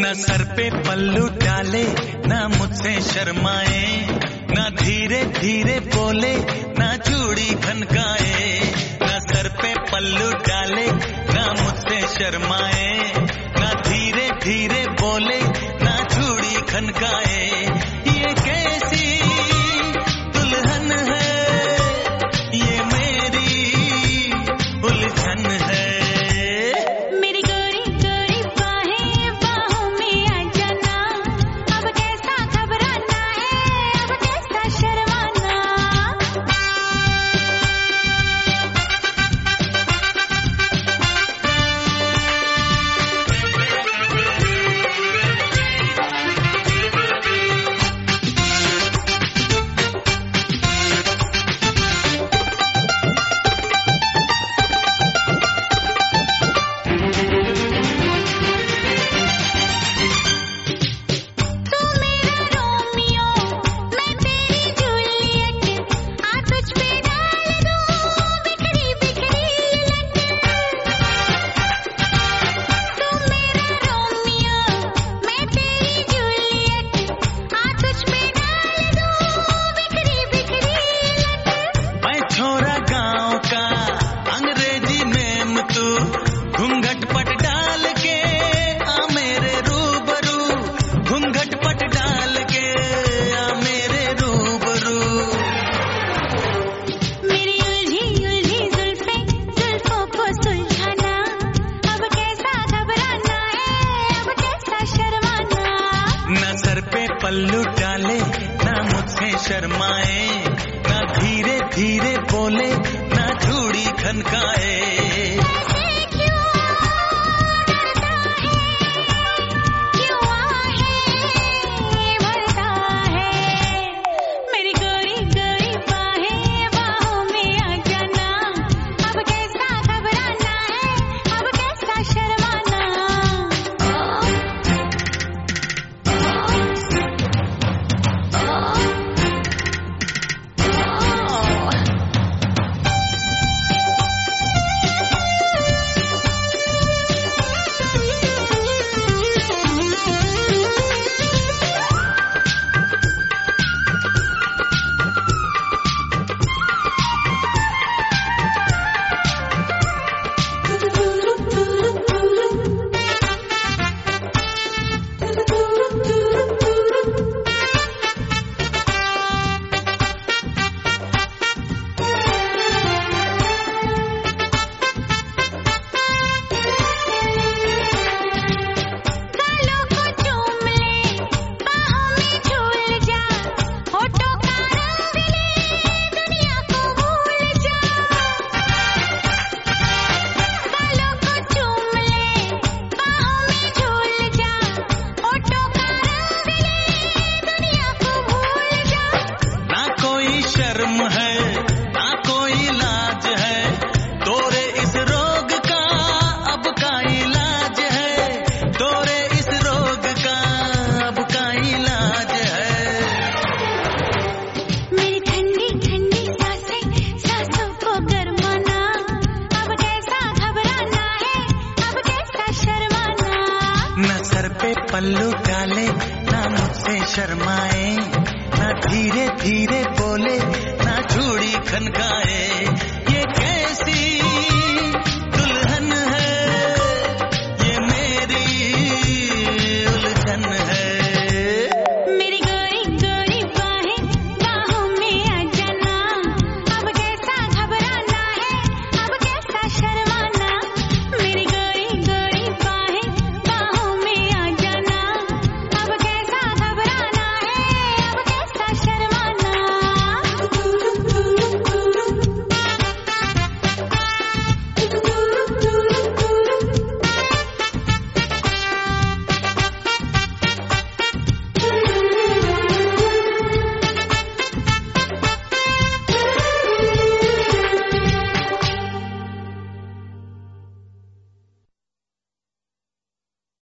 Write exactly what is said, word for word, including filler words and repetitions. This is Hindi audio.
ना सर पे पल्लू डाले, ना मुझसे शर्माए, ना धीरे धीरे बोले, ना चूड़ी खनकाए। ना सर पे पल्लू डाले, ना मुझसे शर्माए, ना धीरे धीरे बोले, ना चूड़ी खनकाए। ये कैसी दुल्हन है, ये मेरी उलझन है। मेरी गोरी गोरी बाहें बाहों में आ जाना, अब कैसा घबराना है, अब कैसा शर्माना। तू मेरा रोमियो, मैं तेरी जूलियट, आ तुझ पे डाल दूं बिखरी बिखरी लट। तू मेरा रोमियो, मैं तेरी जूलियट, आ तुझ पे डाल दूं बिखरी बिखरी लट। मैं छोरा गांव का अंग्रेजी मेम, तू घूंघट पट डाल के आ मेरे रूबरू, घूंघट पट डाल के आ मेरे रूबरू। मेरी उलझी उलझी जुल्फें जुल्फों को सुलझाना, अब कैसा घबराना है, अब कैसा शर्माना। ना सर पे पल्लू डाले, ना मुझसे शर्माए, ना धीरे धीरे बोले, ना चूड़ी खनकाए। ऐसे क्यों डरता है, क्यों आहे भरता है। मेरी गोरी गोरी बाहें बाहों में आ जाना, अब कैसा घबराना है, अब कैसा शर्माना। गालों को चूम ले, बाहों में झूल जा, होठों का रंग ले, दुनिया को भूल जा। गालों को चूम ले, बाहों में झूल जा, होठों का रंग ले, दुनिया को भूल जा। ना कोई शर्म है, ना कोई लाज है, तोरे इस रोग का अब का इलाज है, तोरे इस रोग का अब का इलाज है। मेरी ठंडी ठंडी सांसें सांसों को गरमाना, अब कैसा घबराना है, अब कैसा शर्माना। ना सर पे पल्लू डाले, ना मुझसे शर्माए, ना धीरे धीरे बोले, ना चूड़ी खनकाए। ये कैसी